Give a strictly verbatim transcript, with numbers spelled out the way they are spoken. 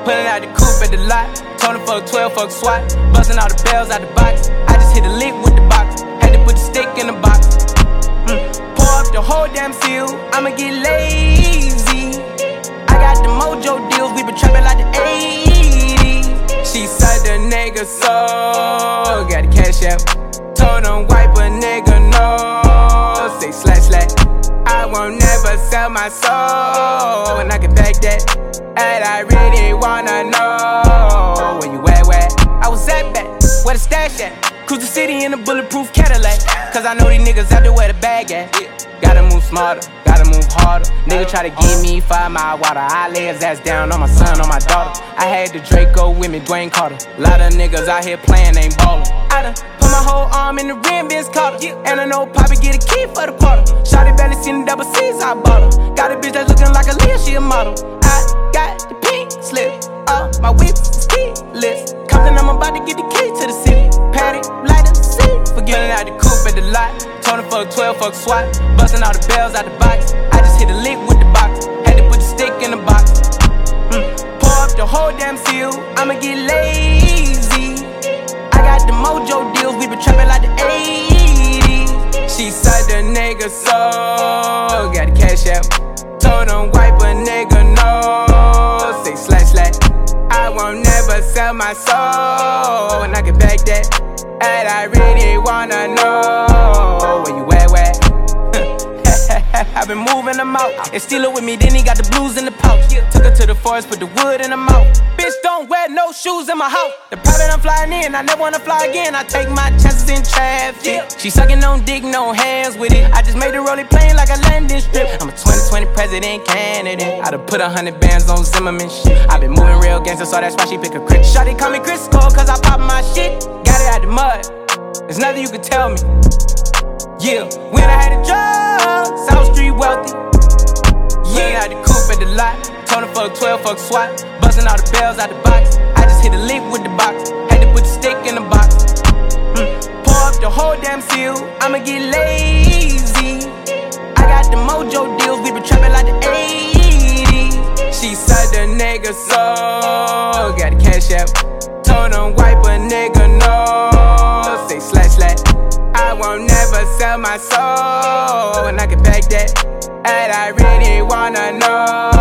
Pulling out the coupe at the lot. Told him fuck twelve, fuck SWAT. Busting all the bells out the box. I just hit a lick with the box. Had to put the stick in the box. Mm. Pour up the whole damn seal. I'ma get lazy. I got the mojo deals. We been trapping like the eighties. She said the nigga so. Got the cash out. Told him wipe a nigga no. Say slash slash. I won't never sell my soul. And I can back that. And I really wanna know where you at, where I was at back, where the stash at. Cruise the city in a bulletproof Cadillac. Cause I know these niggas out there where the bag at. Gotta move smarter, gotta move harder. Nigga try to give me five mile water. I lay his ass down on my son, on my daughter. I had the Draco with me, Dwayne Carter. Lot of niggas out here playing, ain't ballin'. I done put my whole arm in the rim, Vince Carter. And I know Poppy get a key for the quarter. Shawty barely seen the double C's, I bought her. Got a bitch that's looking like a Leah, she a model. I got the pink slip, uh, my whip is keyless. Compton, I'm about to get the key to the city. Patty, light up the city. Forgetting out the coupe at the lot. Told him fuck twelve, fuck SWAT. Busting all the bells out the box. I just hit a lick with the box. Had to put the stick in the box. Mm. Pour up the whole damn seal. I'ma get lazy. I got the mojo deals. We been trapping like the eighties. She said the nigga so. Got the cash out. Told him wipe a nigga no. Say slash slash. I won't never sell my soul. And I can back that. And I really wanna know where you at, where I've been moving them out. And steal it with me, then he got the blues in the pouch. Took her to the forest, put the wood in her mouth. Bitch, don't wear no shoes in my house. The private I'm flying in, I never wanna fly again. I take my chances in traffic. She sucking on dick, no hands with it. I just made the rolling plane like a landing strip. I'm a twenty twenty president candidate. I done put a hundred bands on Zimmerman shit. I been moving real gangster, so that's why she pick a crit. Shawty call me Crisco, cause I pop my shit. Got it out the mud, there's nothing you can tell me. Yeah, when I had a job, South Street wealthy. Yeah, I had the coupe at the lot. Told him fuck twelve, fuck SWAT. Busting all the bells out the box. I just hit a lick with the box. Had to put the stick in the box. Mm. Pour up the whole damn seal. I'ma get lazy. I got the mojo deals. We been trapping like the eighties. She said the nigga so. Got the cash out. Told him wipe a nigga no. Say slash slash. I won't never sell my soul. And I can back that. And I really wanna know